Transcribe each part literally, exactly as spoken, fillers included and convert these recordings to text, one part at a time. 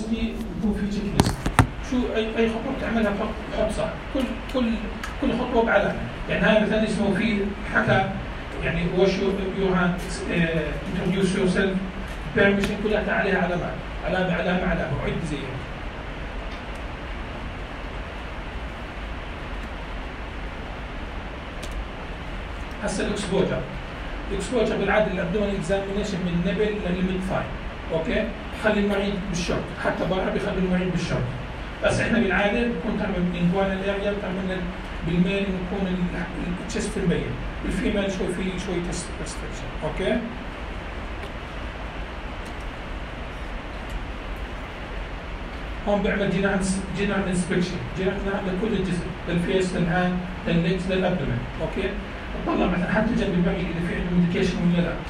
لازم يكون في تشيك ليست. شو اي اي خطوه بتعملها بحط صح، كل كل كل خطوه بعلامه. يعني هاي مثلا اسمه في حكى يعني wash your hands, uh, introduce yourself, permission كلها عليها علامات، علامه علامه علامه وعد زي هيك. هسه الاكسبوجر، الاكسبوجر بالعاده الابدومينال اكزامينيشن من النبل للميد ثاي، اوكي؟ خلي المريض بالشورت، حتى برا بيخلي المريض بالشورت. بس احنا بالعاده بنكون تعمل من انجوانال اريا، بتعمل بالميل بنكون التشست مبين، بالفيميل شوي في شوي تست ريستريكشن، اوكي؟ هون بيعمل جنرال جنرال انسبكشن، جنرال لكل الجسم، للفيس للهاند للليجز للابدومين، اوكي؟ بطلع مثلا حتى جنب المريض اذا في عنده ميديكيشن ولا لا.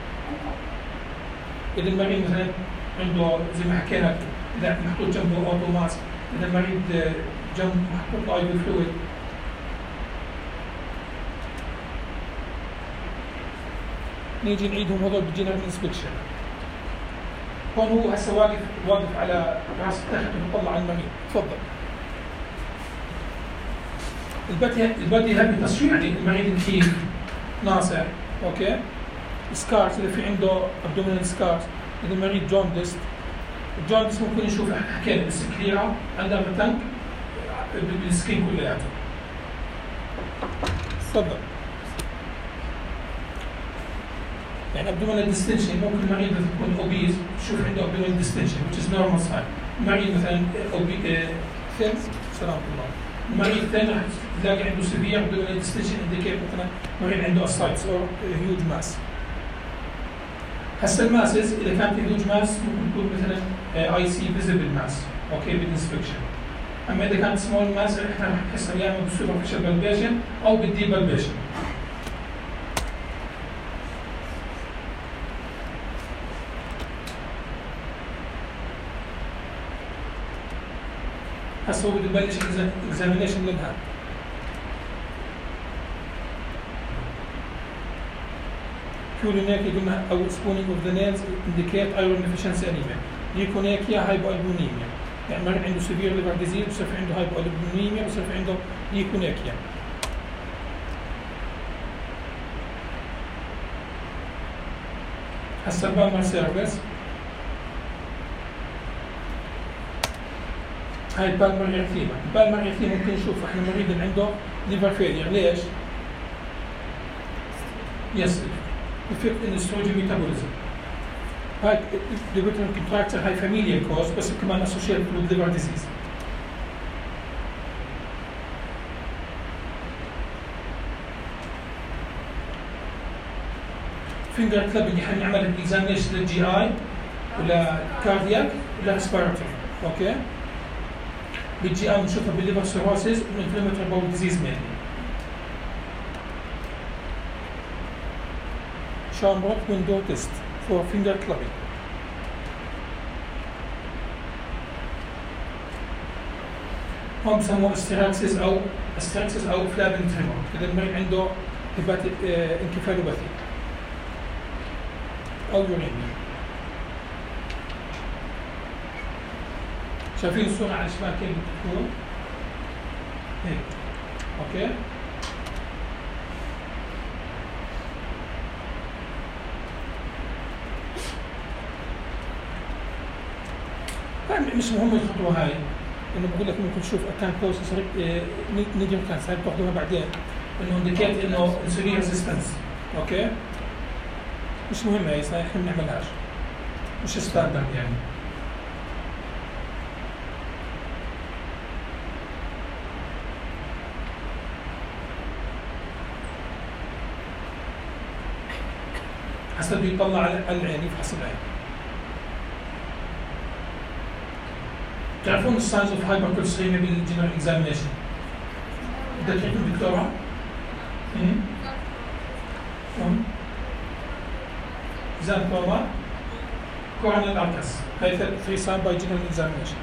اذا المريض مثلا عنده زي ما حكينا اذا محطوط جنبه اوتو ماسك، اذا المريض جنب محطوط له اي في فلويد. نيجي نعيدهم هذول بالجنرال انسبكشن. هون هو هسه واقف واقف على راس التخت وبيطلع على المريض، تفضل. البدي البدي هذه تصوير يعني المريض كثير ناصع، اوكي؟ سكارز اذا في عنده ابدومينال سكارز، اذا المريض جوندست، الجوندست ممكن نشوف حكينا بس كليرة عندها تنك بالسكين كلياته. تفضل. يعني abdominal distension ممكن المريض اذا يكون اوبيز تشوف عنده abdominal distension which is normal sign. المريض مثلا ثين سلام الله. المريض الثاني راح تلاقي عنده severe abdominal distension indicate مثلا مريض عنده ascites or huge mass. هسه الماسز اذا كانت huge mass ممكن تكون مثلا اي سي visible mass، اوكي بالانسبكشن. اما اذا كانت small mass احنا راح نحسها يا اما بالسوبرفيشال بالبيشن او بالديب بالبيشن. هسه هو بده يبلش اكزامينيشن للهاند. كيورينيكيا قلنا او سبونينج اوف ذا نيلز انديكيت ايرون ديفيشنسي انيميا. ليكونيكيا هايبوالبونيميا، يعني مريض عنده سيفير ليفر ديزيز بصير في عنده هايبوالبونيميا بصير في عنده ليكونيكيا. هسه البالمر سيرفيس، هاي البالمر ارثيما، البالمر ارثيما ممكن نشوف احنا مريض اللي عنده ليفر فيلير، ليش؟ يس افكت ان السوجي ميتابوليزم. هاي الديبيترال كونتراكتر هاي فاميليال كوز بس كمان اسوشيتد وذ ليفر ديزيز. فينجر كلابنج احنا نعمل اكزامينشن للجي اي ولا كاردياك ولا ريسبيراتوري، اوكي؟ بالجي اي بنشوفها بالليفر سيروسيس والانفلاماتوري باول ديزيز مينلي. شامبرت ويندو تيست فور فينجر كلابينج. هم بسموه استراكسيس او استراكسيس او فلابن تريمور اذا المريض عنده هيباتيك انكفالوباثي او يوريميا. شايفين الصورة على الشمال كيف بتكون؟ هيك، اوكي؟ مش مهم الخطوة هاي، انه بقول لك ممكن تشوف كان بروسس نيجم كانسر هاي بتاخذوها بعدين، انه انديكيت انه انسولين ريزيستنس، اوكي؟ مش مهم هاي احنا ما بنعملهاش. مش ستاندرد يعني. هسه بده يطلع على العين يفحص العين. تعرفون الساينز اوف هايبركوليستريميا بالجنرال اكزامينيشن؟ بدك تعرفون دكتورة؟ امم زانتوما كورونال اركس، هاي ثري ساين باي جنرال اكزامينيشن.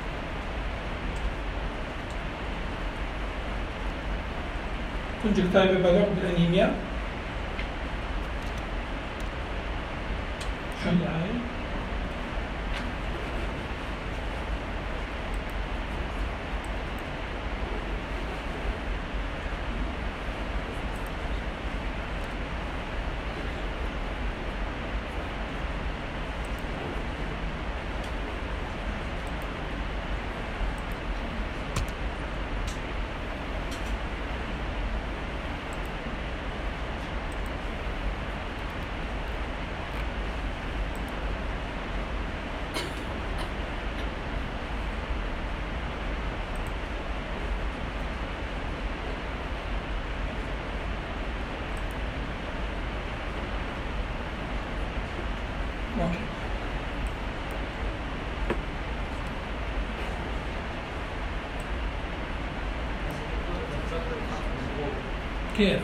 كونجكتايفا بالور بالانيميا. شو العين؟ كيف؟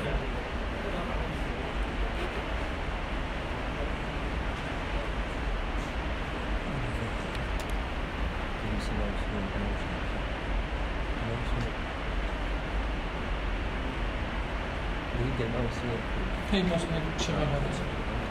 هي موس شغال هذا.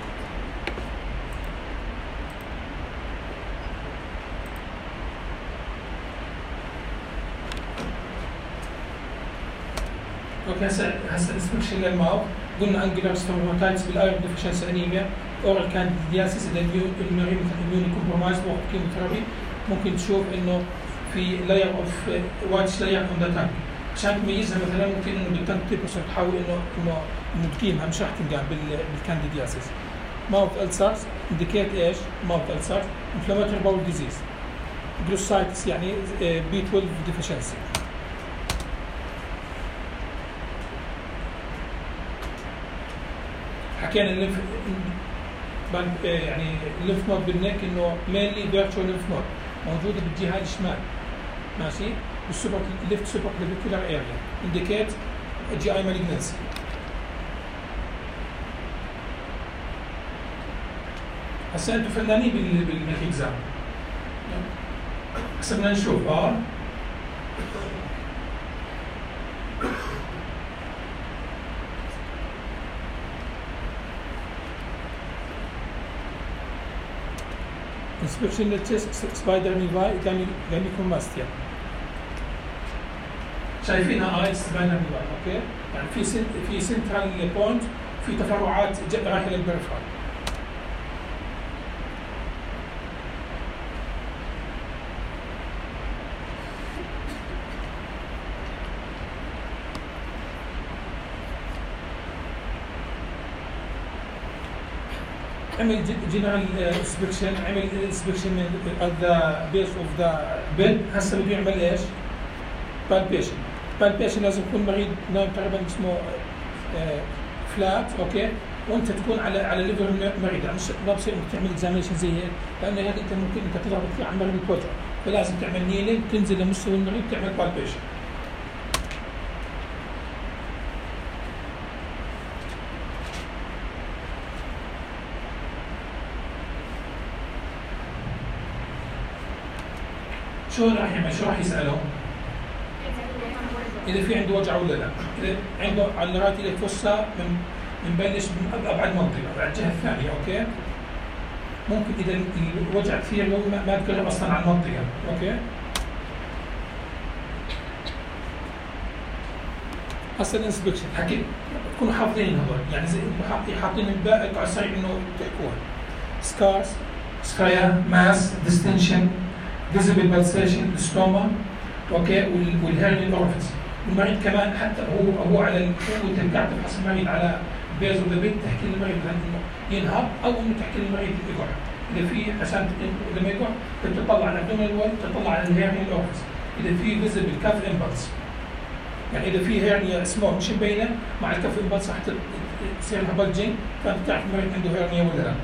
اوكي هسه هسه انسبكشن للماوث قلنا انجلر ستوماتايتس بالايرون ديفشنسي انيميا اورال كانديدياسيس اذا المريض مثلا اميوني كومبرومايز وقت كيموثيرابي ممكن تشوف انه في لاير اوف وايت لاير اون ذا تانك عشان تميزها مثلا ممكن انه بالتانك تيبس تحاول انه انه انه تقيمها مش راح تنقام بالكانديدياسيس. ماوث ألسرز انديكيت ايش؟ ماوث ألسرز انفلاماتوري باول ديزيز جلوسايتس يعني بي اثنا عشر ديفشنسي. حكينا الليمف يعني الليمف نود بالنك انه مينلي فيرتشوال ليمف نود موجوده بالجهه الشمال ماشي بالسوبر ليفت سوبر كلافيكولار اريا انديكيت جي اي مالجنسي. هسه انتم فنانين بالاكزام هسه بدنا نشوف اه inspection للتشست سبايدر نيفاي جانيكوماستيا. شايفينها اي سبايدر نيفاي اوكي؟ يعني في سن في سنترال بوينت في تفرعات رايحه للبريفرال. عمل جنرال انسبكشن عمل انسبكشن من ذا بيس اوف ذا بيد هسه بده يعمل ايش؟ بالبيشن. بالبيشن لازم يكون مريض نايم تقريبا اسمه فلات اوكي وانت تكون على على ليفل المريض يعني مش ما بصير انك تعمل اكزامينشن زي هيك لانه هيك انت ممكن انت تضغط كثير على المريض وتوجعه فلازم تعمل نيلينج تنزل لمستوى المريض تعمل بالبيشن. شو راح يعمل؟ شو راح يسأله؟ إذا في عنده وجع ولا لا، إذا عنده على الرايت إلى فصة من بنبلش من أبعد منطقة، على الجهة الثانية، أوكي؟ ممكن إذا الوجع كثير لو ما تقرب أصلاً على المنطقة، أوكي؟ هسه الانسبكشن حكيت تكونوا حافظين هذول، يعني زي حاطين الباقي على السريع إنه تحكوها. سكارز، سكايا، ماس، ديستنشن، فيزبل بالسيشن، ستوما، اوكي والهيرني اورفيس. المريض كمان حتى هو هو على وانت قاعد تفحص المريض على بيز اوف ذا بيت تحكي للمريض انه ينهض او انه تحكي للمريض يقعد. اذا في عشان لما يقعد تطلع على الابدومينال وول تطلع على الهيرني اورفيس. اذا في فيزبل كاف امبلس يعني اذا في هيرنيا سمول مش مبينه مع الكاف امبلس راح تصير لها بلجنج فانت تعرف المريض عنده هيرنيا ولا لا.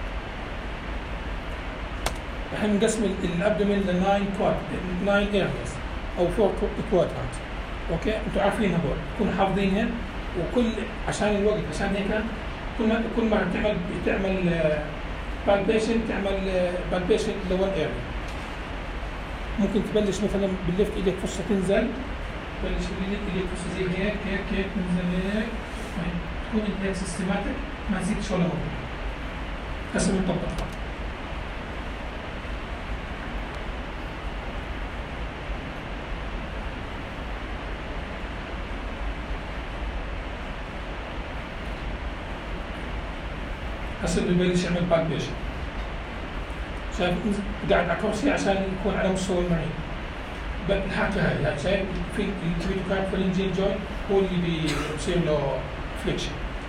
احنا بنقسم الابدومين ل ناين كواد ناين ارياز او فور كوادرانت اوكي انتم عارفين هذول تكونوا حافظينهم وكل عشان الوقت عشان هيك كل كل مره تعمل تعمل بالبيشن تعمل بالبيشن لون اريا. ممكن تبلش مثلا بالليفت ايدك فرصه تنزل تبلش بالليفت ايدك فرصه زي هيك هيك هيك تنزل هيك تكون انت هيك سيستماتيك ما تزيدش ولا مره. هسه بنطبقها. هسه ببلش يعمل بالبيشن. شايف قاعد على كرسي عشان يكون على مستوى المريض. الحركه هاي يعني شايف في الكريتوكارد فالنجين جوينت هو اللي بيصير له فليكشن.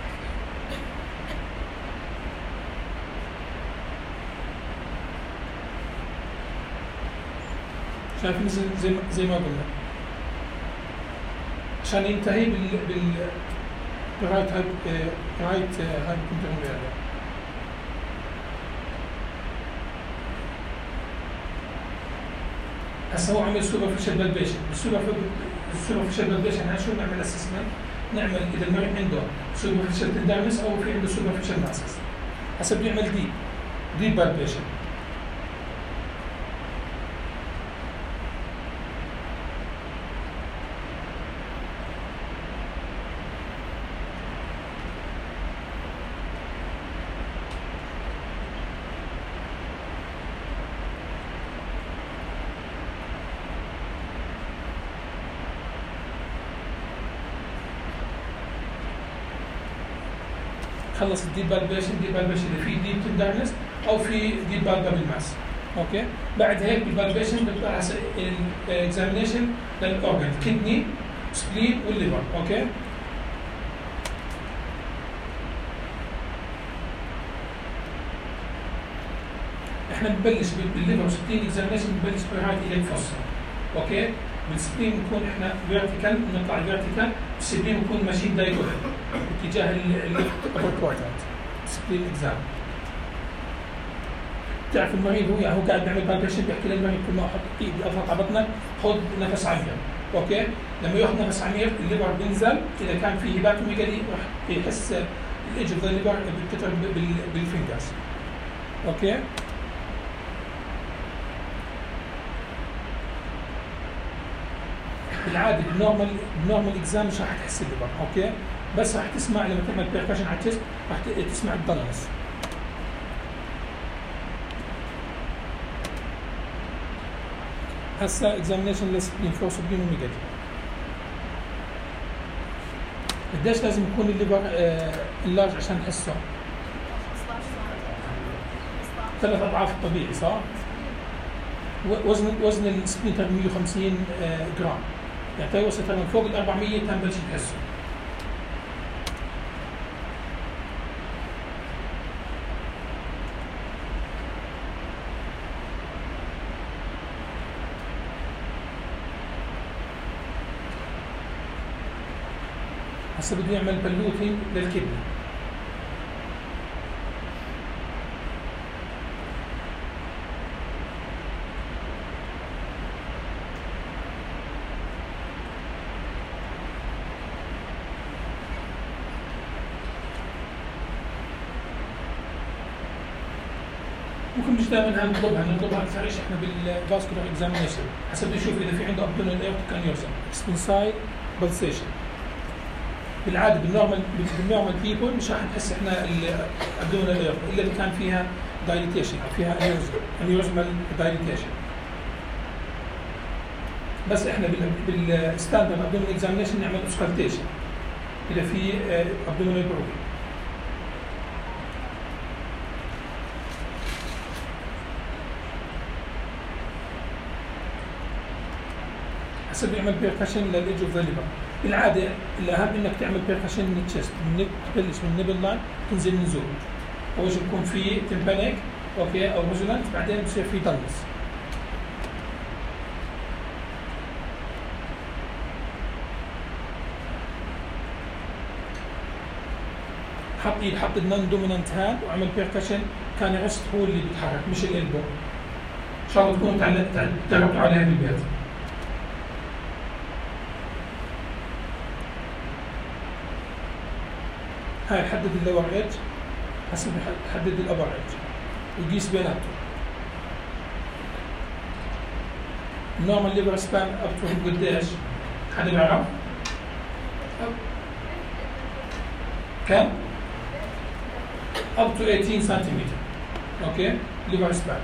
شايف زي زي ما قلنا. عشان ينتهي بال بال رايت هاي رايت هاي كنت هسه هو عمل سوبرفيشال بالبيشن، السوبرفيشال بالبيشن هاي شو بنعمل اسسمنت؟ نعمل اذا المريض عنده سوبرفيشال تندرنس او في عنده سوبرفيشال ماسس. هسه بنعمل ديب ديب بالبيشن. خلص الديب بالبيشن. ديب بالبيشن اذا في ديب تندرنس او في ديب بالبابل ماس. اوكي بعد هيك بالبالبيشن بنطلع على الاكزامينيشن للاورجن كدني سبلين والليفر. اوكي احنا بنبلش بالليفر ستين اكزامينيشن بنبلش برايت الى الفصل. اوكي بالسبلين بنكون احنا فيرتيكال بنطلع فيرتيكال، بالسبلين بنكون ماشيين دايجونال باتجاه الابر كوادرانت. سبلين اكزام بتعرف المريض هو هو قاعد بيعمل بالبيشن بيحكي للمريض كل ما احط ايدي اضغط على بطنك خذ نفس عميق. اوكي لما ياخذ نفس عميق الليفر بينزل، اذا كان في هيباتوميجالي راح يحس الايدج اوف ذا ليفر بتتر بالفينجرز. اوكي بالعاده بالنورمال بالنورمال اكزام مش راح تحس الليفر. اوكي بس راح تسمع لما تعمل بيركشن على التست راح تسمع الضلمس. هسه اكزامينيشن للسبلين فور سبلين وميجالي. قديش لازم يكون الليفر آه اللارج عشان نحسه؟ ثلاث اضعاف الطبيعي صح؟ وزن وزن السبلين مية وخمسين آه جرام، يعني توصل من فوق ال أربعمية تنبلش تحسه. هسه بده يعمل بلوتين للكبد. ممكن مش دائما نطلبها نطلبها اكثر شيء احنا بالفاسكولار اكزامينيشن حسب نشوف اذا في عنده ابدومينال ايرتيك انيوريزم اكسبنساي بلسيشن. بالعاده بالنورمال بالنورمال بيبول مش راح نحس احنا الابدومينال ايرتيك الا اذا كان فيها دايليتيشن او فيها انيوريزمال دايليتيشن. بس احنا بالستاندرد ابدومينال اكزامينيشن نعمل اوسكالتيشن اذا في ابدومينال بروبلم. حسب يعمل بيركشن للايدج اوف ذا ليفر. بالعاده الاهم انك تعمل بيركشن من التشست، من تبلش من النبل لاين تنزل نزول. اول شيء بكون في تمبانيك اوكي او ريزونانت، بعدين بصير في دلس. حط ايد حط النون دومينانت هاند وعمل بيركشن، كان الرست هو اللي بيتحرك مش الالبو. ان شاء الله تكونوا تعلمتوا عليها بالبيت. هاي حدد اللور ايدج، هسه بحدد الابر ايدج ويقيس بيناتهم. النورمال ليفر سبان اب تو قديش؟ حدا بيعرف؟ كم؟ اب تو ثمانية عشر سنتيمتر. اوكي؟ ليفر سبان.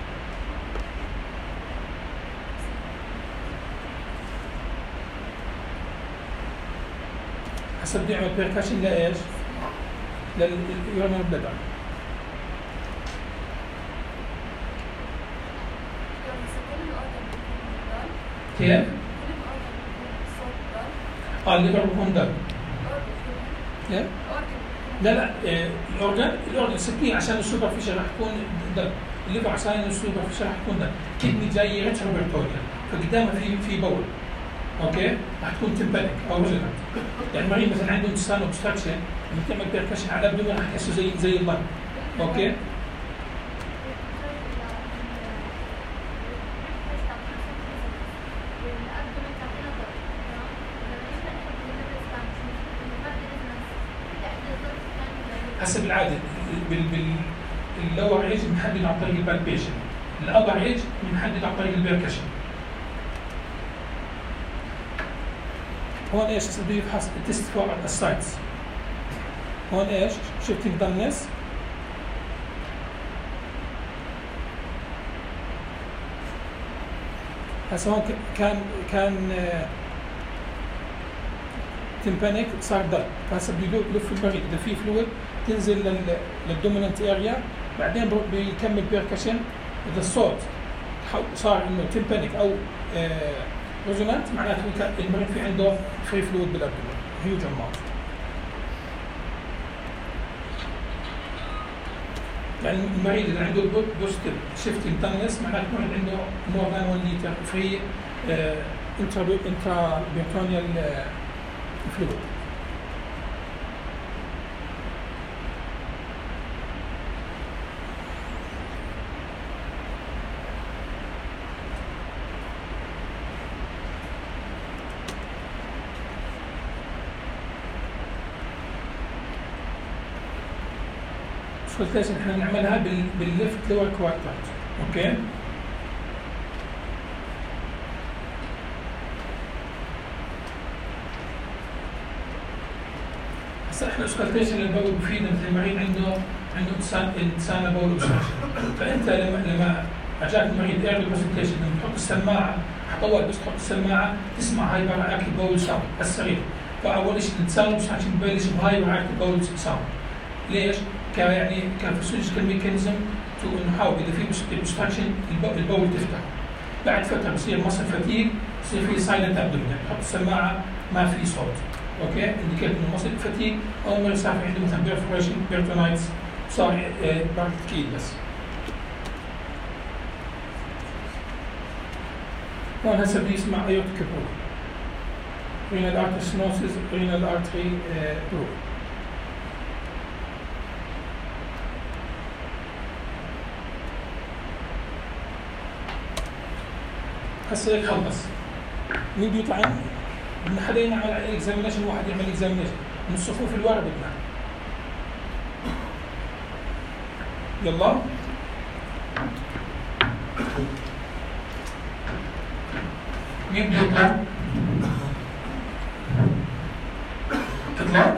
هسه بدي اعمل بيركشن لايش؟ لليورينال بلادر. كيف؟ اه الليفر بكون دم. لا لا الاورجن الاورجن سكين عشان السوبر فيشر راح تكون دم، الليفر عشان السوبر فيشر راح تكون دم، كدني جاي ريتروفيرتوريال فقدامها في في بول. اوكي؟ راح تكون تمبانيك او ريزونانت. يعني المريض مثلا عنده انتستان اوبستراكشن لما تعمل بيركشن على الابدومين راح تحسه زي زي اللنج. اوكي؟ هسه بالعاده بال بال اللور ايج بنحدد عن طريق البالبيشن، الابر ايج بنحدد عن طريق البيركشن. هون ايش بده يفحص التست فور السايتس. هون ايش؟ شيفتنج دمنس، هسه هون كان كان تمبانيك صار ضل، فهسه بده يلف المريض اذا في فلويد تنزل للدوميننت اريا، بعدين بيكمل بيركشن. اذا الصوت صار انه تمبانيك او ريزونانت معناته المريض في عنده فري فلويد بالابدومين هيوج اماونت. يعني المريض اذا عنده بوزيتيف شيفتنج دمنس معناته المريض عنده مور ذان واحد لتر فري انترا انترا بيرتونيال فلويد. سكولتيشن احنا بنعملها بال بالليفت لور كوارترت، اوكي؟ هسه احنا سكولتيشن للبول بفيدنا مثل المريض عنده عنده انسان انسان بول اوبستراكشن، فانت لما لما اجاك المريض ايرلي برزنتيشن لما تحط السماعه حطول بس تحط السماعه تسمع هايبر اكتيف بول ساوند السريع. فاول شيء الانسان اوبستراكشن ببلش بهايبر اكتيف بول ساوند. ليش؟ ك يعني كفسيولوجيكال ميكانيزم تو نحاول اذا في اوبستراكشن البول تفتح. بعد فتره بصير مصل فتيج، بصير في سايلنت ابدومين، يعني تحط السماعه ما في صوت. اوكي؟ انديكيت انه مصل فتيج او ما صار عنده مثلا بيرفوريشن بيرتونايتس صار بعد تكيل بس. هون هسه بده يسمع ايوتيك بروف. رينال ارتري سينوسيس، رينال ارتري بروف. هسه هيك خلص. مين بده يطلع؟ بدنا حدا يعمل اكزامينشن، واحد يعمل اكزامينشن من الصفوف اللي ورا بدنا. يلا. مين بده يطلع؟ تطلع؟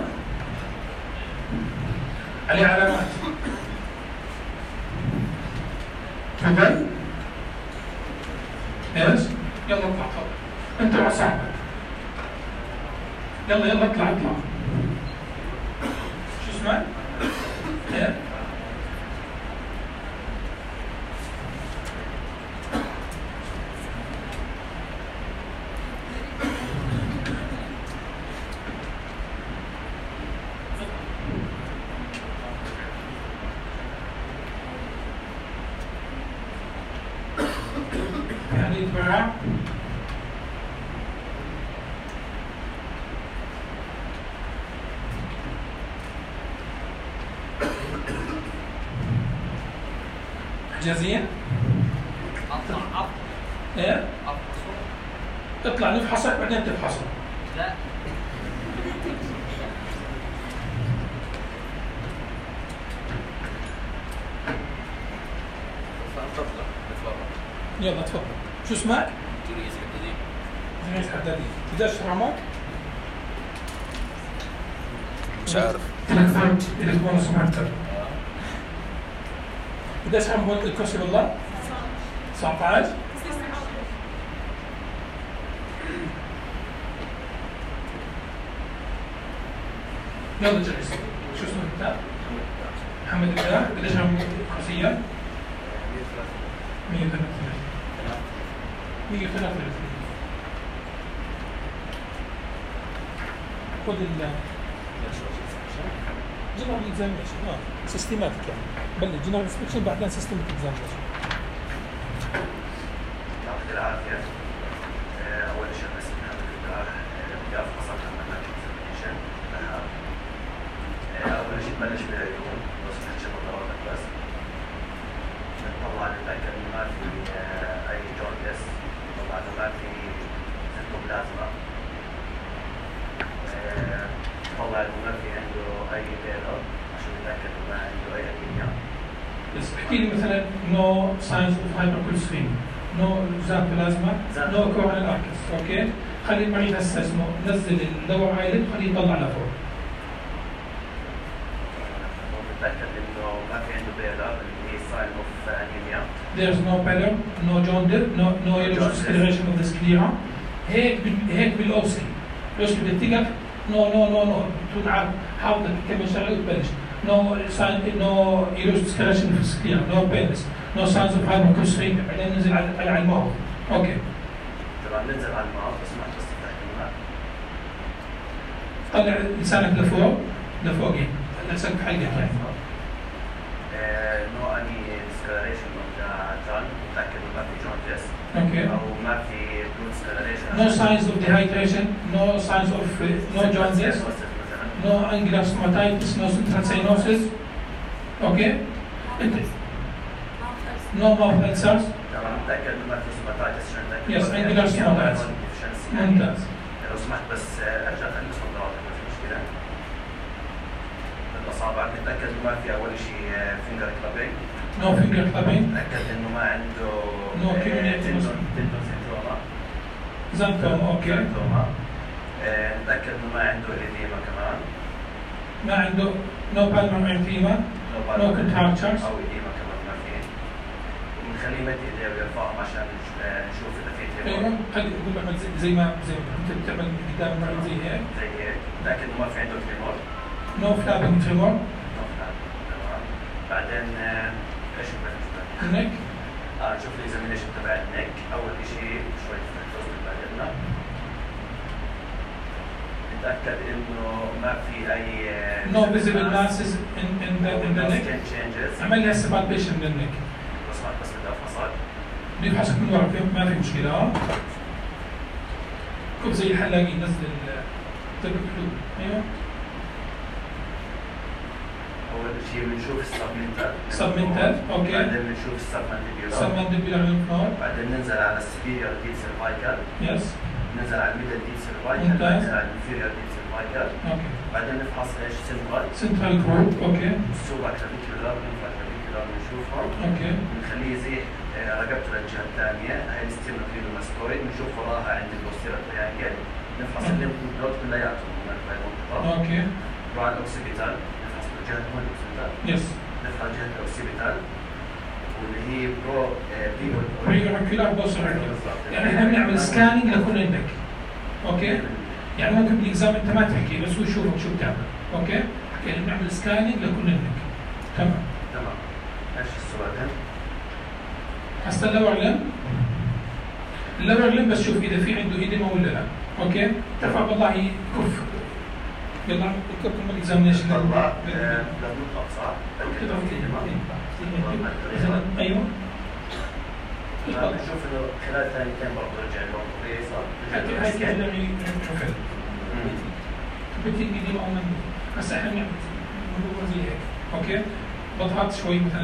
عليه علامات. تفضل. ايش؟ يلا اطلع تفضل. انت وصاحبك. يلا يلا اطلع اطلع. شو اسمك؟ ايه؟ يعني يتبرع حجازية؟ اطلع افحص. ايه؟ افحصه. اطلع نفحصك بعدين تفحصه. لا. يلا تفضل. شو اسمك؟ تونس حدادي. تونس حدادي. قديش رقمك؟ مش عارف. تليفون تليفون سمارتر. قديش رقم الكرسي بالله؟ تسعة عشر. يلا جلس. شو اسمك انت؟ محمد الله. قديش رقم الكرسية؟ مية وثلاثة وثلاثين. مية وثلاثة وثلاثين. خذ ال جنرال اكزامينشن اه سيستماتيك يعني بلش جنرال انسبكشن بعدين سيستماتيك اكزامينشن. يعطيك العافية. أول شيء بس محمد الله بدي أفحصك عن عملية اكزامينشن لها. أول شيء بلش بالعيون بس نحكي بطلاتك بس. طبعا نتأكد إنه ما في أي جوندس، طبعا ما في سيتوبلازما. طبعا ما في عنده أي بيضة عشان نتأكد احكي لي مثلا نو ساينز اوف هايبركوليستريميا، نو زاد بلازما، نو كورونال اركس، اوكي؟ خلي المريض هسه اسمه نزل اللور ايلid خليه يطلع لفوق. متأكد إنه ما في عنده بيلر اللي هي sign of anemia. There's no pallor, no jaundice, no no yellow discoloration of the sclera. هيك بال- هيك بالاوسكي. الاوسكي بتقف نو نو نو نو تكون عارف حاطط كم شغله وتبلش. No sign, no yellow discoloration of the sclera, no paleness, no signs of hypercholesterolemia. بعدين ننزل على على الموت. اوكي. طبعا ننزل على الماء بس ما بس تحت الماء. طلع لسانك لفوق لفوقين. لا تسكب حلقك يعني. نو اني discoloration of the tongue. متأكد إنه ما في jaundice اوكي. أو ما في blood discoloration. No signs of dehydration, no signs of uh, no jaundice, no angular stomatitis, no central cyanosis. Okay? انت no mouth ulcers. طبعا متأكد إنه ما في stomatitis. Yes, angular stomatitis. ممتاز. لو سمحت بس ارجع خليك اسمه ضوابط ما في مشكله. الاصابع متاكد انه ما في اول شيء فينجر كلابينج. No finger clubbing, متاكد انه ما عنده No cumulative تندون تندون سيندروما. xanthoma, okay. سيندروما. متاكد انه ما عنده اليديما كمان. ما عنده no pulmonary edema, no contractures. او اليديما كمان ما في. بنخليه يمد ايديه ويرفعهم عشان نشوف اذا في ايوه تيمور. خلي يقول لك زي- زي ما زي ما انت بتعمل قدام المريض زي هيك. زي هيك. متاكد انه ما في عنده تيمور. No flapping tremor, تمام. بعدين آه، ايش بدنا neck, اه نشوف الاكزامينيشن تبع النك. اول شيء شوي فلكتوز بالباقي. نتاكد انه ما في اي no visible masses in in the in the neck. skin changes. عمل لي هسه palpation للنك. بس ما بس بدها فصل. دي بحسب من ورا في- ما في مشكلة اه. كل زي الحلاقين نزل ال تبع الحدود. ايوه. اول شيء بنشوف السبمنتال. Submental، أوكي. بعدين بنشوف السبمنتيبيولار. Submandibular lymph node. بعدين ننزل على السبيريور ديب سيرفايكال. Yes. ننزل على الميدل ديب سيرفايكال. ممتاز. ننزل على الانفيريور ديب سيرفايكال. اوكي. بعدين نفحص ايش سنترال. Central group. اوكي. السوبر كلافيكولار والانفرا كلافيكولار بنشوفهم. اوكي. بنخليه يزيح آه، رقبته للجهه الثانيه. هاي الستيرنوكليدوماستويد. بنشوف وراها عند البوستيرا تريانجل. نفحص الليمف نود كلياتهم من المنطقه. اوكي. نروح على الاوكسيبيتال. نفحص جهه هون الاوكسيبيتال. يس. نفحص جهه الاوكسيبيتال واللي هي برو آه، بيبول بريكولار بوستيريور. يعني احنا بنعمل سكاننج لكل النك. اوكي. يعني ممكن بالاكزام انت ما تحكي بس هو يشوفك شو بتعمل. اوكي. حكينا بنعمل سكاننج لكل النك. تمام. تمام. ايش السؤال هنا؟ هسه اللور لم اللور لم بس شوف اذا في عنده ايديما ولا لا. اوكي. ترفع بالله يكف. يلا الكف من الاكزامينشن. طلع آه، لازم نطلع صح؟ كده تمام. ايوه. بنشوف انه خلال ثانيتين برضه رجع لهم كويسه. هاي هاي كده ريفل. بتيجي دي معانا بس احنا بنعمل الموضوع زي هيك. اوكي. بضغط شوي مثلا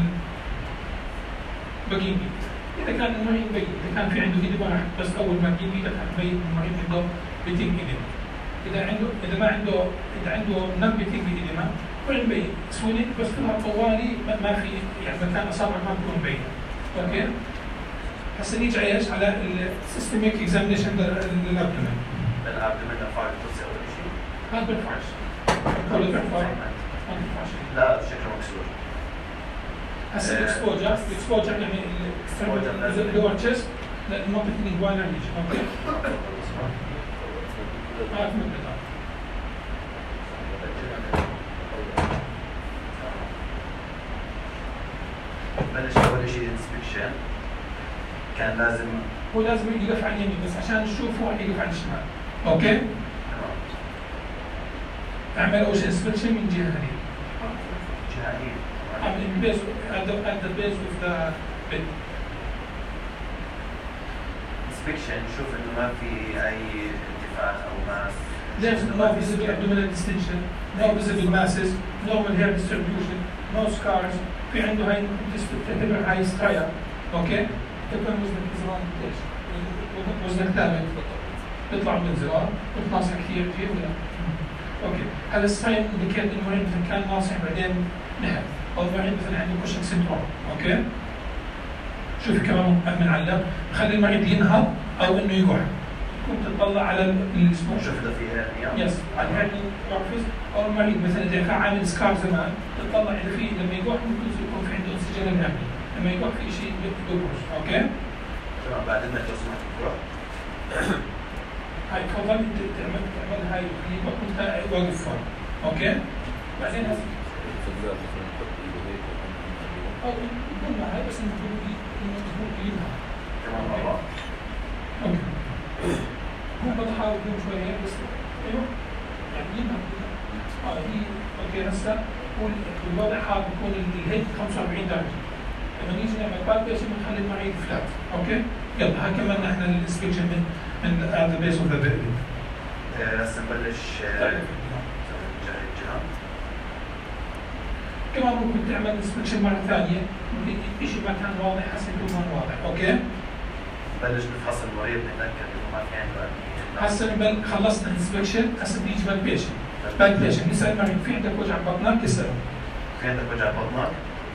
بجيب ايد. اذا كان المريض بي اذا كان في عنده ايد راح بس اول ما تجيب ايدك هتبين المريض عنده بتيجي ايد. اذا عنده اذا ما عنده اذا عنده نم بتيجي ايد ما وين بين سوينين بس كلها طوالي ما, ما في يعني مكان اصابع ما بتكون باينه. اوكي. هسه نيجي على ايش؟ على السيستميك اكزامينشن للابدومين. الابدومين ارفع الكرسي اول شيء. هذا بيرفعش. هذا بيرفع. ما بيرفعش. لا شكله مكسور. هسه الاكسبوجر الاكسبوجر يعني اللي هو التشست لمنطقه الانجوانا ريجن. اوكي. هات مبدا. بلش اول شيء انسبكشن. كان لازم هو لازم يقف على اليمين بس عشان نشوف هو يقف على الشمال. اوكي. تمام. اعمل اول شيء انسبكشن من جهه هذه. جهانين. اعمل البيز at the at the base of the bed. انسبكشن نشوف انه ما في اي انتفاخ او ماس. There's no visible abdominal distension, no visible masses, normal hair distribution, no scars. في عنده هاي تعتبر هاي سترايا. اوكي. تكون وزنك زرار ايش؟ وزنك ثابت تطلع من الزرار وتناصح كثير كثير ولا؟ اوكي. هذا الساين انديكيت انه المريض مثلا كان ناصح بعدين نهب. او المريض مثلا عنده كوشن سيندروم. اوكي؟ شوفي كمان بنعلق خلي المريض ينهض او انه يقع. كنت تطلع على الاسبوع شوف اذا في هيرنيا يس على الهيرنيا اوفيس او المريض مثلا اذا كان عامل سكار زمان تطلع اذا في لما يقع ممكن يكون في عنده انسجام الهرني، لما يقع في شيء بيبرز. اوكي؟ تمام بعد اذنك لو سمحت دكتور هاي تفضل انت تعمل تعمل هاي الخليقه وانت واقف فوق. اوكي؟ بعدين او يكون معها بس انه انه تكون قريبها. تمام بابا اوكي. هو بحاول يكون شويه بس ايوه يعني ينهض. اه هي اوكي هسه هو الوضع حاب يكون الهيد خمسة وأربعين درجه. لما نيجي نعمل بالبيشن بنخلي المريض فلات. اوكي؟ يلا هاي كمان احنا الانسبكشن من من ذا بيس اوف ذا بيبي. هسه نبلش طيب. جهه الجهه كمان ممكن تعمل انسبكشن مره ثانيه، ممكن شيء ما كان واضح حسب يكون ما واضح. اوكي؟ نبلش نفحص المريض نتاكد انه ما في عنده اي هسه بل خلصنا انسبكشن، هسه بيجي بالبيشن. بالبيشن نسال المريض في عندك وجع بطنك؟ يسأله. في عندك وجع بطنك؟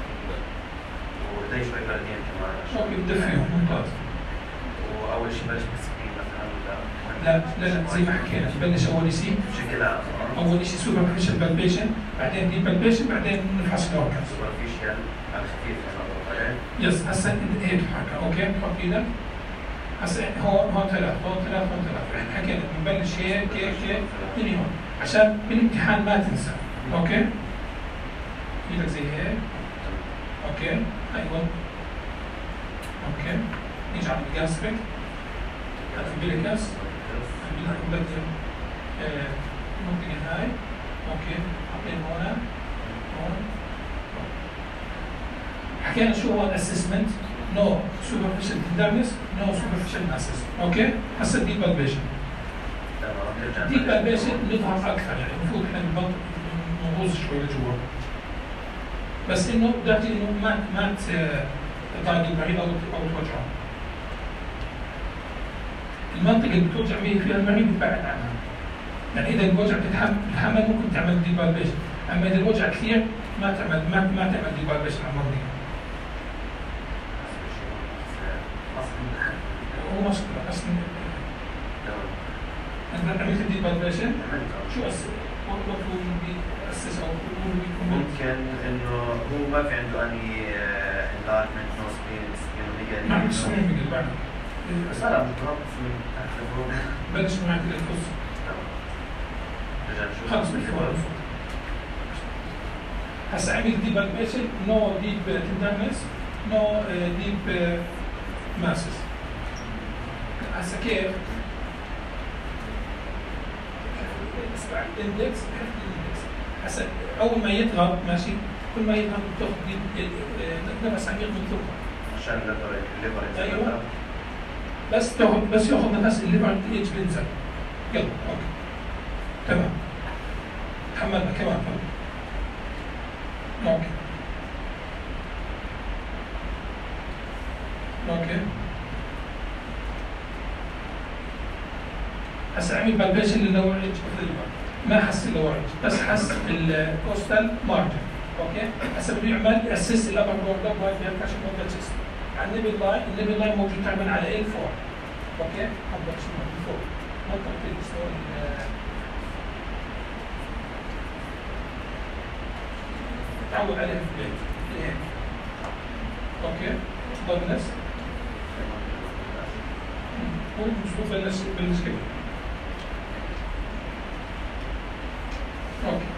ولدي شوي بردين كمان اوكي بدفيهم ممتاز. واول شيء بلش بالسكين مثلا ولا لا لا لا زي ما حكينا نبلش اول شيء بشكل عام اول شيء سوبرفيشال بالبيشن، بعدين ديب بالبيشن، بعدين نفحص الاوركنز. سوبرفيشال على خفيف كمان. يس هسه هيك حركه. اوكي حط ايدك. هسه هون هون ثلاث هون ثلاث هون ثلاث، احنا حكينا بنبلش هيك هيك هيك من هون عشان بالامتحان ما تنسى. اوكي؟ ايدك زي هيك. اوكي؟ ايوه. اوكي؟ نيجي على الجاستريك. الامبليكس. الامبليكس المنطقة هاي. اوكي؟ حاطين هون هون. حكينا شو هو الاسسمنت؟ نو سوبرفيشال تندرنس، نو سوبرفيشال ماسس. اوكي؟ هسه ديب بالبيشن. ديب بالبيشن نظهر اكثر، يعني المفروض احنا بالبطن نغوص شوي لجوا. بس انه بدك انه ما ما تضايق المريض او او توجعه. المنطقه اللي بتوجع فيها المريض بتبعد عنها. يعني اذا الوجع بتتحمل ممكن تعمل ديب بالبيشن، اما اذا الوجع كثير ما تعمل ما ما تعمل ديب بالبيشن على المنطقه. هو مشكلة بس أنت عملت ديب بالبيشن؟ شو أسس؟ وقت هو بيأسس أو هو بيكون ممكن إنه هو ما في عنده أني enlargement نو سبين سبين ما عندوش سبين ميجل بعد. بس لا متربص من تحت الفروع. بلش معك الفص. رجع نشوف. خلص بالفروع. هسا عمل ديب بالبيشن نو ديب تندرنس نو ديب ماسس. هسا كيف؟ اسمع الاندكس بحط الاندكس. هسا اول ما يضغط ماشي كل ما يضغط بتاخذ نفس عميق من ثقه. عشان الليفر الليفر ايوه بس تاخذ بس ياخذ نفس الليفر ايج بينزل. يلا اوكي تمام. تحملنا كمان تمام. اوكي اوكي هسه عمل بالبيشن للور ايدج اوف ذا ما حس اللور ايدج بس حس الكوستال مارجن. اوكي هسه بده يعمل اسس الابر بوردر باي بيركشن اوف ذا تشست على النيبل لاين. النيبل لاين موجود تقريبا على ال أربعة. اوكي حضر شو من فوق منطقه الاسنان تعود عليها في البيت هيك. اوكي ضمنس هو مش بلش بلش كده. اوكي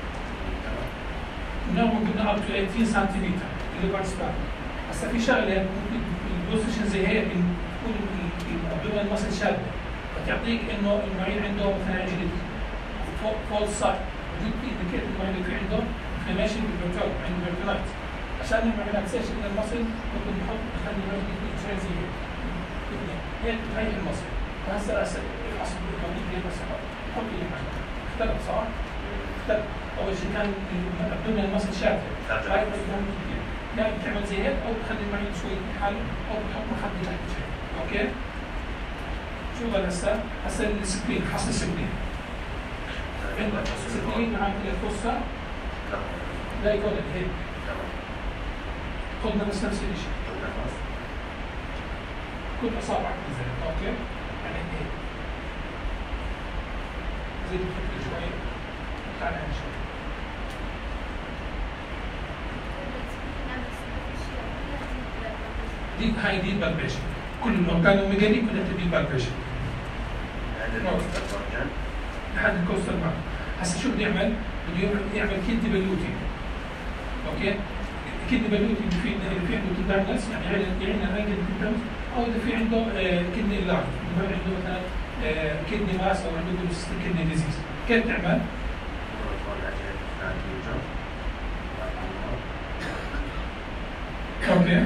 نعمل قلنا up to ثمانية عشر سنتيمتر الليفر سبان. هسه في شغله ممكن البوزيشن زي هيك تكون الابدومين ماسل شاده فتعطيك انه المريض عنده مثلا عجله فوق فوق السايد بدك تنديكيت المريض في عنده انفلاميشن بالفيرتول عنده فيرتولايت عشان نعمل ريلاكسيشن للمصل ممكن نحط نخلي المريض يكون زي هيك هيك بتريح المصل. فهسه هسه العصب المريض بس حط لي حاجه اختلف صح؟ اختلف. اول شيء كان الابدومين المصل شاده هاي يا بتعمل زي هيك او بتخلي المريض شوي حاله او بتحط مخده تحت شيء. اوكي؟ شو بقى هسه؟ هسه السكرين حصل السكرين. عندك سكرين عند الفصة لا يكون هيك. خذ نفس نفس الشيء. خذ نفس. كل اصابعك نزلت. اوكي؟ يعني هيك. زيد الفكرة شوي. تعال هنا شوي. دي هاي دي بالبيشن. كل الاورجانوميجالي كلها تدي بالبيشن. هذا الكوستال مارجن. لحد الكوستال مارجن. هسه شو بده يعمل؟ بده يعمل كيدني باللوتين. اوكي؟ كيدني باللوتين في اللي في عنده تندرنس يعني يعني رانجل تندرنس او اذا في عنده كيدني لارج، عنده مثلا كيدني ماس او عنده بوليسيستيك كيدني ديزيز. كيف تعمل؟ اوكي.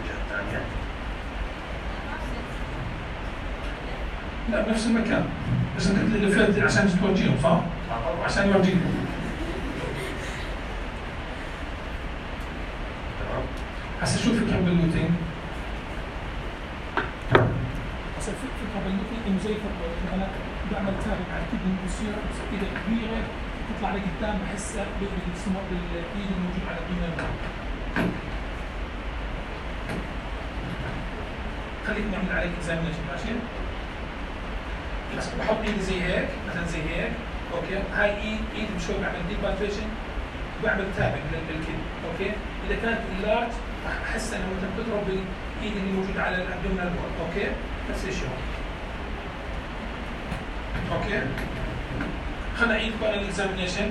لا بنفس المكان بس انت لفت عشان توجيهم صح؟ عشان يورجيهم. هسه شو الفكره باللوتين؟ هسه الفكره باللوتين انه زي مثلا بعمل تابع على الكدني بصير اذا كبيره تطلع لقدام بحسها بالسمو بالايد الموجود على الدماغ. خليك نعمل عليك اكزامينشن ماشي؟ بس بحط ايدي زي هيك مثلا زي هيك اوكي هاي ايد ايد بشوي بعمل ديب بالفيشن بعمل تابع للكدني اوكي اذا كانت اللارج راح احس انه انت بتضرب بالايد اللي موجوده على الابدومينال وول اوكي نفس الشيء اوكي خلينا نعيد بقى الاكزامينشن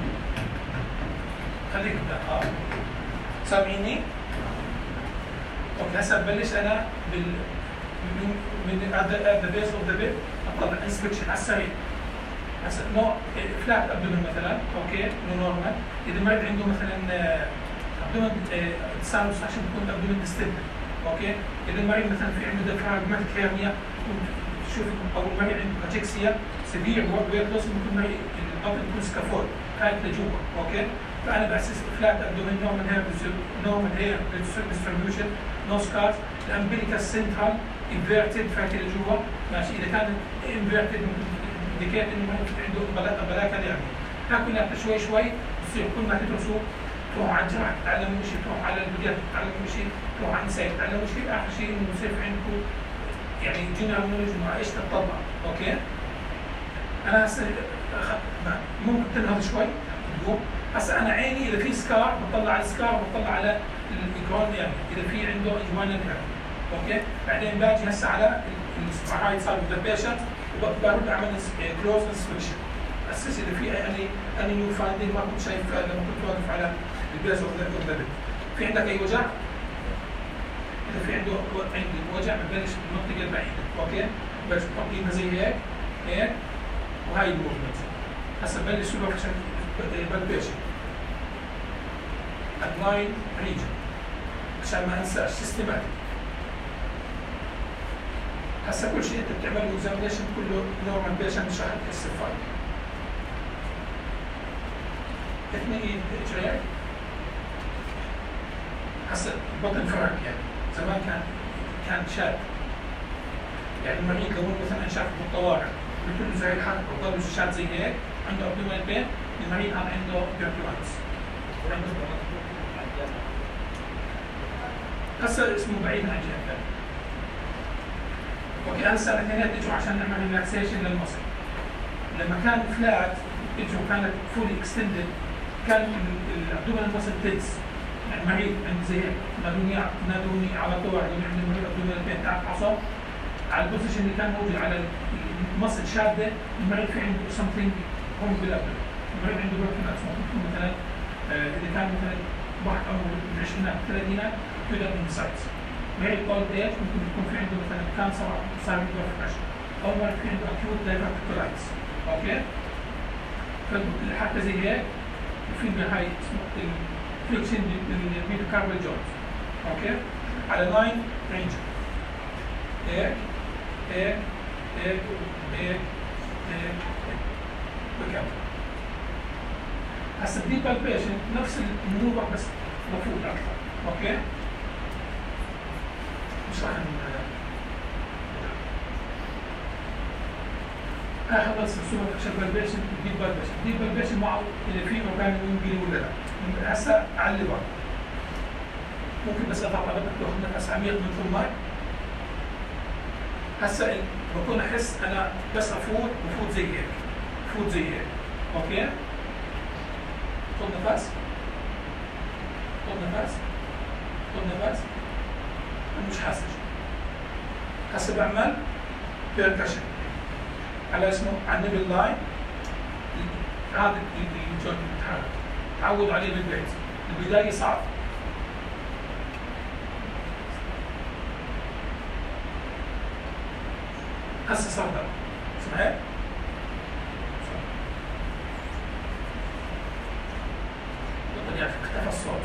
خليك اه سامعيني اوكي هسه ببلش انا بال من من ذا بيس اوف ذا بيت اطلع انسبكشن على السريع هسه نوع فلات ابدومين مثلا اوكي انه نورمال اذا المريض عنده مثلا ابدومين تسانوس عشان تكون الابدومين ديستندد اوكي اذا المريض مثلا في عنده ديافراغماتيك هيرنيا شوف او المريض عنده كاتشكسيا سيفير ويت لوس ممكن المريض الابدومين يكون سكافول هاي لجوا اوكي فانا باسس فلات ابدومين نورمال هير نورمال هير ديستريبيوشن نو سكارز الامبليكال سنترال انفيرتد فاتي لجوا ماشي اذا كان انفيرتد انديكيت انه عنده بلاكه يعني هاكل كلها شوي شوي بصير كل ما تدرسوا تروحوا على الجراحه تتعلموا شيء تروحوا على البدايه تتعلموا شيء تروحوا على النساء تتعلموا شيء اخر شيء انه يصير عندكم يعني جنرال نولج انه ايش تطبق اوكي انا هسه ممكن تنهض شوي اليوم هسه انا عيني اذا في سكار بطلع على السكار بطلع على الايكون يعني اذا في عنده اجوان يعني اوكي بعدين باجي هسه على الرايت سايد اوف ذا بيشنت وبرد اعمل كلوز انسبكشن اسس اذا في اني اني نيو فايندينج ما كنت شايف لما كنت واقف على البيس اوف ذا بيت في عندك اي وجع؟ اذا في عنده عندي وجع ببلش بالمنطقه البعيده اوكي بس بحط ايدنا زي هيك هيك وهاي الموفمنت هسه ببلش سوبرفيشن بالبيشنت ادلاين ريجن عشان ما انساش سيستماتيك هسه كل شيء انت بتعمله اكزامينشن كله نورمال بيشنت مش راح تحس بفرق. اثنين ايد اجريك هسه البطن فرق يعني زمان كان كان شاد يعني المريض لو مثلا شاف بالطوارئ قلت له زي الحركه وضل شاد زي هيك عنده ابدومين بين المريض هذا عنده بيركولايتس وعنده هسه اسمه بعيد عن جهه اوكي هسه الاثنين اجوا عشان نعمل ريلاكسيشن للمصل لما كان فلات اجوا كانت فولي اكستندد كان الابدومين مصل تنس يعني المريض عند زي هيك نادوني نادوني على طول عند المريض الابدومين بين تحت عصب على البوزيشن اللي كان موجود على المصل شاده المريض في عنده something هون بالابدومين المريض عنده بيركولايتس ممكن مثلا اذا كان مثلا واحد عمره بالعشرينات الثلاثينات تقدر انسايتس مريض اولد ايج ممكن يكون في عنده مثلا كانسر صار عنده بريشر او مريض في عنده اكيوت دايفرتيكولايتس اوكي حتى زي هيك في هاي اسمه الفليكشن للميتوكارديال جوينت اوكي على ناين رينج هيك هيك هيك هيك هيك وكمل هسه الديب بالبيشن نفس المنوبه بس مفروض اكثر اوكي مش راح ها خلص الصوره عشان بالبيشن ديب بالبيشن ديب بالبيشن معه اذا في اورجانيك ممكن ولا لا هسه على الليفر ممكن بس اضغط على بطن تاخذ نفس عميق من فم ماي. هسا بكون احس انا بس افوت بفوت زي هيك، بفوت زي هيك، اوكي؟ خذ نفس، خذ نفس، خذ نفس، انا مش حاسس. هسا بعمل بيركشن على اسمه على النبل لاين، هذا الجوينت بيتحرك، تعودوا عليه بالبيت، البداية صعب. هسه صار ضرب، سمعت؟ يعني اختفى الصوت.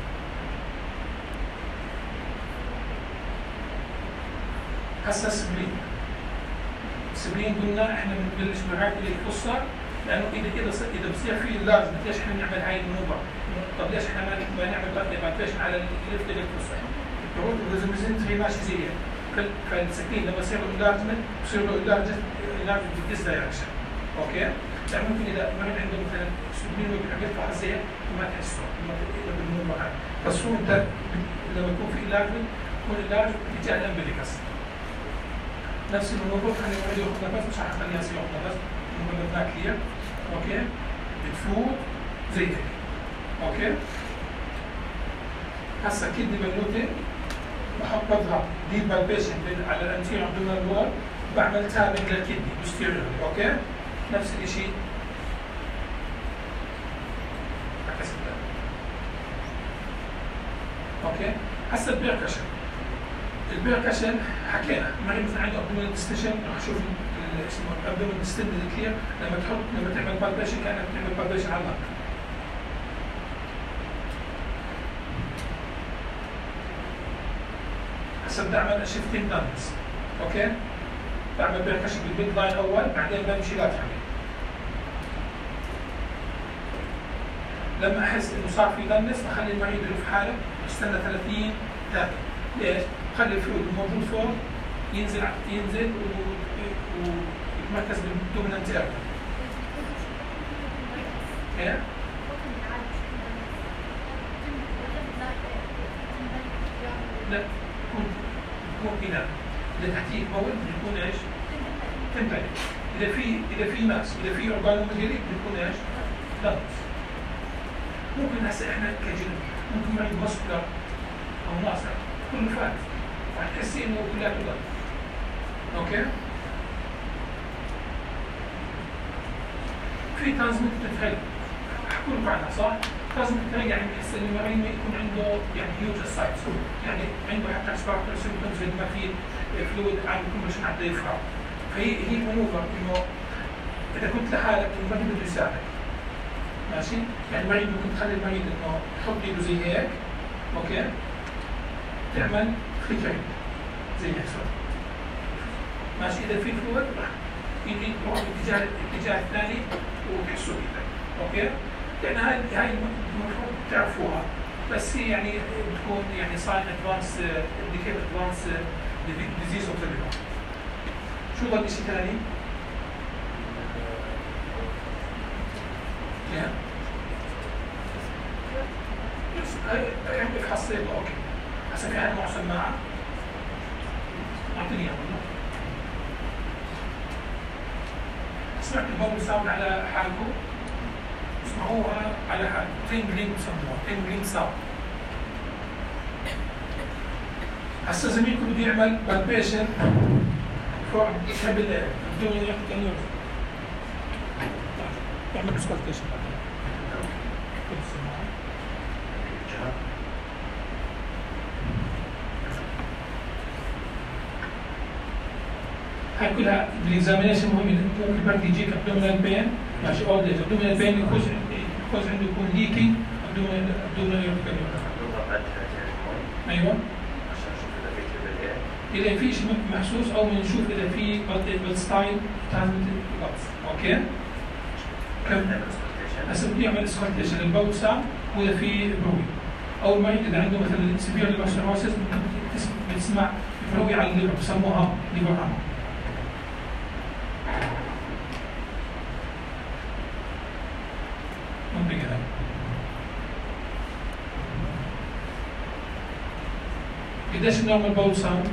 هسه سبلين، سبلين قلنا احنا بنبلش بهاي القصه لانه اذا اذا اذا بصير في لازم ليش احنا نعمل هاي الموضوع؟ طب ليش احنا ما نعمل ادابتيشن على الليفت القصه؟ الروت الريزمزنتري ماشي زي هيك، فالسكين لما يصير له انلارجمنت بصير له انلارجمنت بالديس دايركشن، اوكي؟ يعني ممكن اذا المريض عنده مثلا سبلين ويقعد يرفع زي ما تحسه الا بالموضوع هذا، بس هو انت لما يكون في انلارجمنت يكون انلارجمنت باتجاه الامبليكس. نفس الموضوع خلي الواحد ياخذ نفس، مش حخليها يصير ياخذ نفس، المهم هناك كلير، اوكي؟ بتفوت زي هيك، اوكي؟ هسا كدني بنوتي بحط بضغط ديب بالبيشن على الانتيريور ابدومينال وول، بعمل تابنج للكدني بوستيريورلي، اوكي؟ نفس الشيء عكس الثاني، اوكي؟ هسا البيركشن، البيركشن حكينا مريض مثلا عنده ابدومينال ديستنشن، راح اشوف اسمه ابدومينال ديستنشن كلير، لما تحط لما تعمل بالبيشن كانك تعمل بالبيشن على النق. هسه بدي اعمل شيفتنج دانس، اوكي؟ بعمل بيركشن بالميد لاين اول، بعدين بمشي لاترالي. لما احس انه صار في دنس بخلي المريض يلف حاله، استنى ثلاثين دقيقة. ليش؟ خلي الفلويد الموجود فوق ينزل ينزل ويتمركز بالدومينانت اريا. ايه؟ لا يكون يكون هنا اذا تحتيه مول بيكون ايش؟ تمتلك. اذا في اذا في ماس اذا في اورجانوميجالي بيكون ايش؟ دانس. ممكن هسه احنا كجن ممكن مريض مسكولار او ناصع كله فات راح تحسي انه كلها دانس. اوكي؟ في ترانسميتد هيلث احكي لكم عنها صح؟ ترانسميتد هيلث يعني بحس انه المريض يكون عنده يعني هيوج سايتس، يعني عنده حتى ريسبيراتوري سيمبتومز زي ما في فلويد عم يكون مش حتى يفرغ. فهي هي المانوفر انه اذا كنت لحالك المريض بده يساعدك. ماشي؟ يعني المريض ممكن تخلي المريض انه تحط ايده زي هيك، اوكي؟ تعمل فليكرينج زي هيك صار. ماشي؟ اذا في فلويد راح يروح بالاتجاه الاتجاه الثاني وتحسوا ايدك، اوكي؟ لان هاي هاي المفروض تعرفوها، بس هي يعني بتكون يعني ساين ادفانس انديكيت ادفانس ديزيز اوف ذا ليفر. شو ضل شيء ثاني؟ يا بس هاي عندك حصيله اوكي. هسه في حدا معه سماعه؟ اعطيني اياها والله. سمعت البول ساوند على حالكم؟ اسمعوها على حالكم، تينجلينج بسموها، تينجلينج ساوند. هسه زميلكم بده يعمل بالبيشن فوق يحب بدون يحكي انه يعمل اسكالتيشن. هاي كلها بالاكزامينيشن مهم. ممكن برد يجيك ابدومينال بين، ماشي اولد ايج ابدومينال بين يكون يكون عنده يكون ليكينج ابدومينال ابدومينال ايوه اذا في شيء محسوس او بنشوف اذا في بالستاين ترانزميتد بلس، اوكي؟ هسه بده يعمل اسكالتيشن للبول ساوند واذا في بروي او المريض اذا عنده مثلا سيفير ليفر سيروسيس بتسمع بروي على الليفر بسموها ليفر هامر. منطقة هاي قديش النورمال باول ساوند؟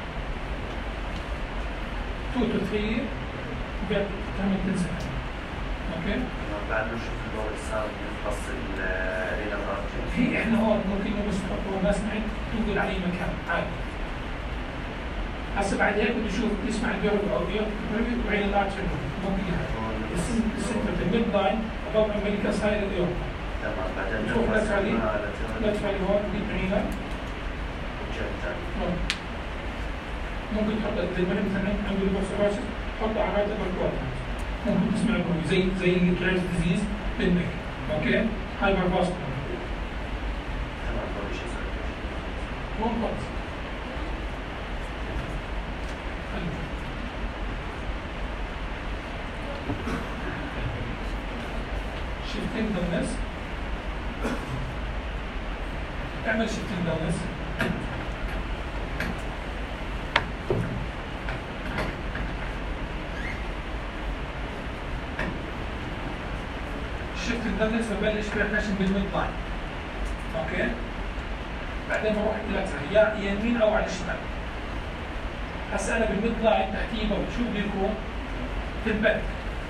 اثنين to ثلاثة بتعمل تنسى. اوكي؟ بعد ما نشوف الباور ساوند يخلص الرينال ارتري. هي احنا هون ممكن بس نحطه ناس معي تنقل على اي مكان عادي. هسه بعد هيك بده يشوف يسمع البيرو او بيرو وعين الارتري ممكن يهاي. السنتر الميد لاين ابوف امريكا هاي الايورتا. تمام بعدين نشوف لاترالي لاترالي هون دي بعينه. ممكن تحط زي ما مثلا عنده ليبوسيروسيس حطه على راتب الكوادرنت. ممكن تسمع لكم زي زي الكليرز ديزيز بالنك. اوكي؟ هايبر فاسكولار. تمام ما شيء هون خلص. شيفتين دونس. اعمل شيفتين دونس. شفت الدبلس ببلش بيركشن بالميد لاين. اوكي؟ بعدين بروح لاترال يا يمين او على الشمال. هسه انا بالميد لاين تحتيه شو بده يكون؟ تمبلك.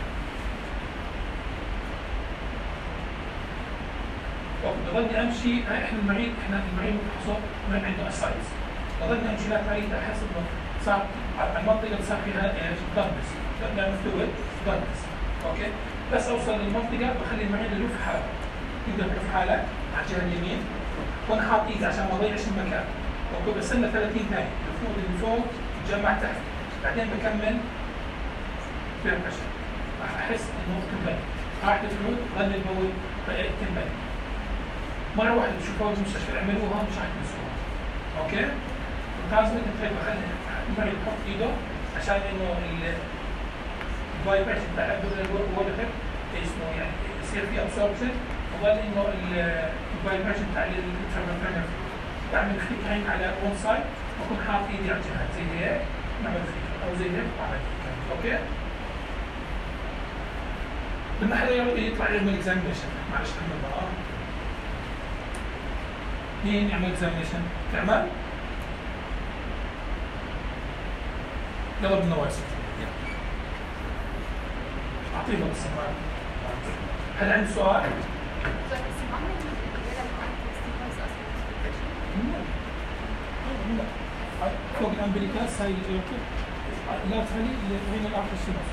بضلني امشي احنا المريض احنا المريض حصل ما عنده اسايز. بضلني امشي لاترالي احس انه صار على المنطقه اللي صار فيها ايش؟ دبلس. لما مفتوح دبلس. اوكي؟ بس اوصل للمنطقه بخلي المريض يلف حاله. يقدر يلف حاله على الجهه اليمين وانا حاط ايدي عشان ما اضيعش المكان. اوكي بستنى ثلاثين ثانيه الفوق اللي فوق يتجمع تحت. بعدين بكمل بيركشن. راح احس انه تنبني. راح الفلوت ظل البول تنبني. مره واحده تشوفوها بالمستشفى اعملوها مش راح تنسوها. اوكي؟ لازم انت بخلي المريض يحط ايده عشان انه الفايبريشن بتاع الوضع اسمه يعني يصير في ابسوربشن وظل انه الفايبريشن بتاع الانترفيرنال بعمل كليك عين على ون سايد واكون حاط ايدي على الجهه زي هيك نعمل فليك او زي هيك واعمل فليك. اوكي؟ لما حدا يطلع يعمل اكزامينشن معلش كمل بقى. مين يعمل اكزامينشن؟ تعمل؟ يلا بالنواسف. اعطينا السماعه. هل عندي سؤال؟ فوق الامبليكاس هاي الايوكي لا تخلي وين الاخر الشمس.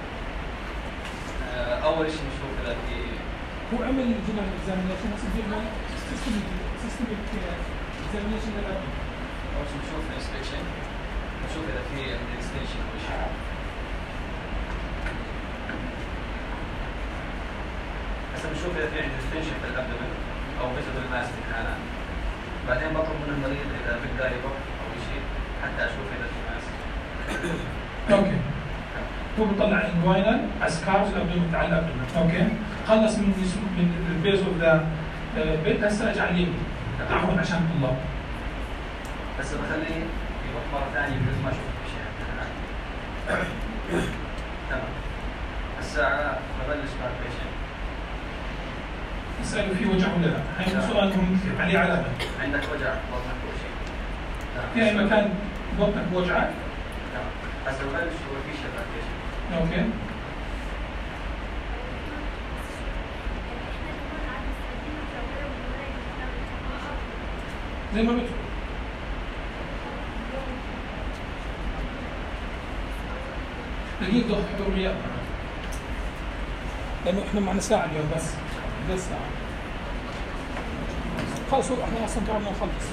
اول شيء نشوف اذا في هو عمل جنرال اكزامينشن هسه بدي اعمل سيستميك سيستميك اكزامينشن للابد. اول شيء نشوف انسبكشن نشوف اذا في اكستنشن او شيء. هسه بنشوف اذا في عنده اكستنشن في الابدومن او فيزبل ماس في الحالة. بعدين بطلب من المريض اذا بيقدر يروح او شيء حتى اشوف اذا في ماس. اوكي. هو بيطلع انجوينال اسكارز الابدومن تاع الابدومن. اوكي. خلص من من البيز اوف ذا بيت هسه رجع اليمين. تعاون عشان الطلاب. بس بخليه يروح مرة ثانية بجوز ما اشوف شيء حتى تمام. الساعة ببلش بالبيشنت. اسأله في وجع ولا لا؟ هاي سؤال مهم كثير عليه علامة. عندك وجع بطنك أو شيء؟ في أي مكان بطنك بوجعك؟ تمام. هسه ببلش هو في شيء بالبيشنت. اوكي. زي ما بتقول. دقيقة ضغط حضوريات لأنه إحنا معنا ساعة اليوم بس بس ساعة. خلص إحنا أصلا قررنا نخلص.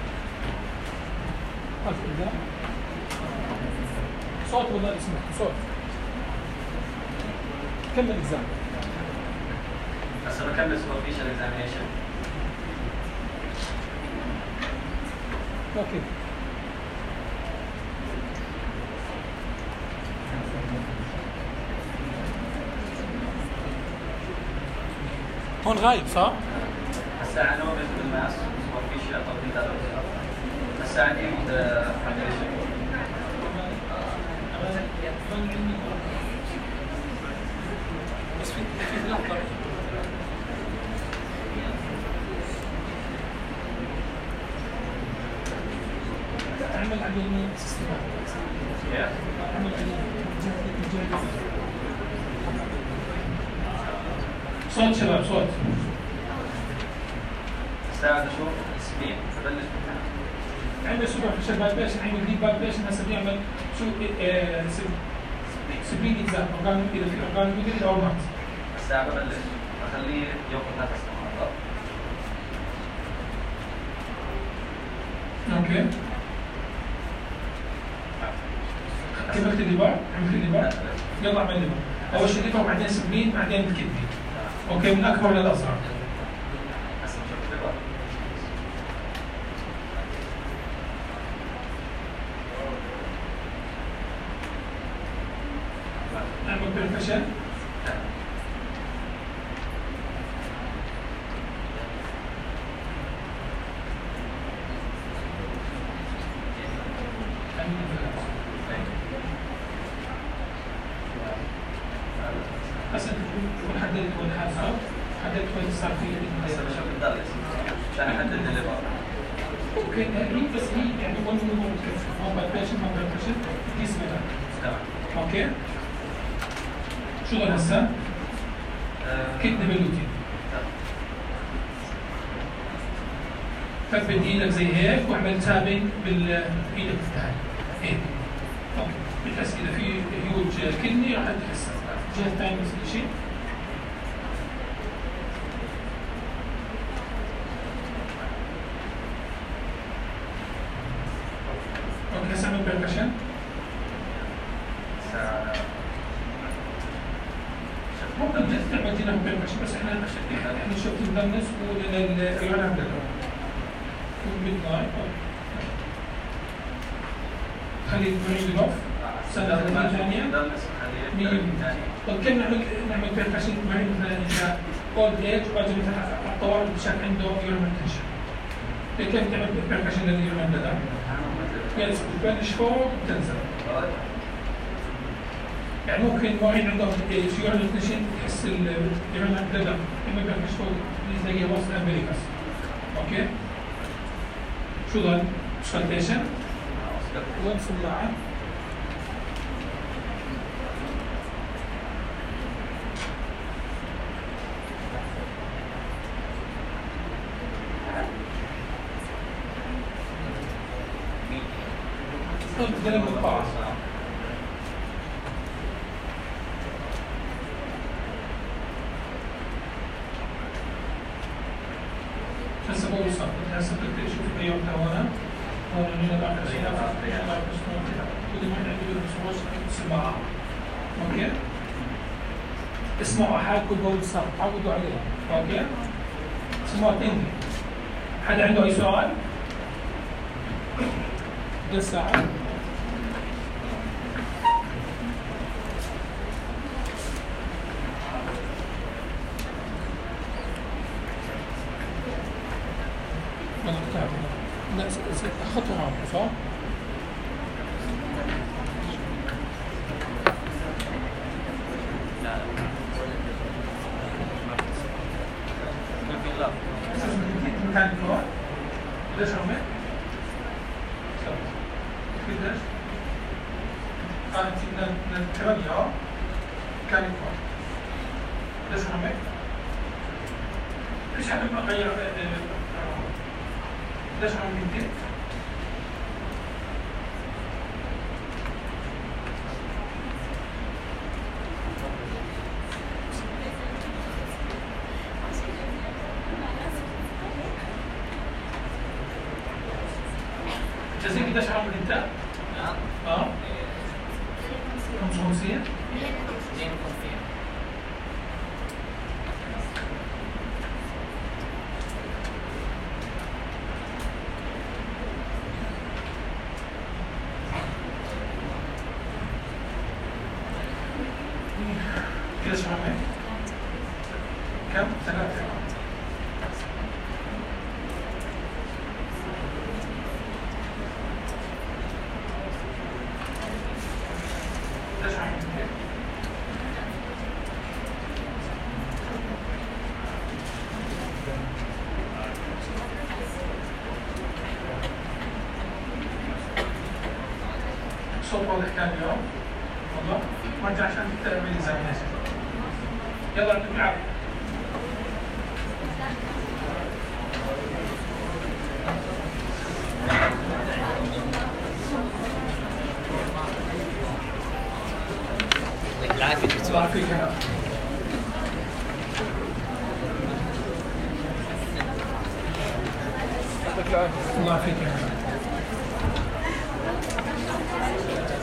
خلص قدام. صوت والله اسمك صوت. كمل إكزام. هسه بكمل سوبرفيشال اكزامينشن. اوكي. هون غايب صح؟ هسه عن نوبة بالماس سوبرفيشال تطبيقات هسه عن ايد فاونديشن. بس في في لحظة اعمل على اليمين كيف؟ اعمل على اليمين صوت شباب صوت ساعد اشوف سبين ببلش بالتحت. عمل سوبرفيشال بالبيشن عمل ديب بالبيشن هسه بيعمل شو آه سبين اكزام اورجانو اذا في اورجانو ميدل او نوت. الساعة ببلش بخليه ياخذ نفس المحاضرة. اوكي كملت الليبر عملت الليبر يلا اعمل الليبر اول شيء الليبر بعدين سبين بعدين الكدني اوكي من الاكبر للاصغر. هسه بشوف الليبر. اعمل بركشن هسه حددت وين حاسه حددت وين صار في هسه بشوف الدرس عشان احدد الليبر. اوكي هي بس هي يعني وين هو هو بالبيشن ما بالبيشن دي اسمها تمام. اوكي شغل هسه كدني باللوتين فبدي ايدك زي هيك واعمل تابنج بالايدك الثانيه هيك اوكي بتحس اذا في هيوج كدني راح تحس الجهه الثانيه نفس الشيء. اوكي هسه اعمل بركشن ممكن تعمل جينا بركشن بس احنا احنا شفت المدمس والعلم ده والميد نايت خلي المريض يقف سنة ثانية مية. طب كيف نعمل نعمل بركشن مريض مثلا اذا اولد ايج وبعدين مثلا على الطوارئ بشكل عنده يورمال تنشن كيف تعمل بركشن لليورمال ده؟ يعني تبلش فوق وتنزل يعني ممكن واحد عنده شيوع التنشن تحس اليورمال ده لما بركش فوق زي وسط امريكاس اوكي شو ظل؟ سكالتيشن وين سماعة؟ قلت قلم القاع هسه بقول صح هسه بدك تشوف اليوم هون هون عندنا بعض الاشياء بعض الاشياء كل ما عنده بصوص سماعه اوكي اسمعوا حالكم بقول صح عودوا عليها اوكي اسمعوا تاني حدا عنده اي سؤال؟ ده الساعه لا خطوة عامة صح؟ لا ممكن لا مكان الفوق ليش عمل؟ قديش؟ كانت من ثمانية كان الفوق ليش عمل؟ ليش عمل غير ليش عمل من كده؟ جزيك قديش عمل انت؟ نعم اه خمسة وخمسين قديش عمل؟ كم؟ ثلاثة قديش عمل؟ واضح كان اليوم؟ والله مرجع عشان تعمل اكزامينشن. يلا يعطيكم العافيه. العافيه دكتور. الله يعافيك. الله يعافيك.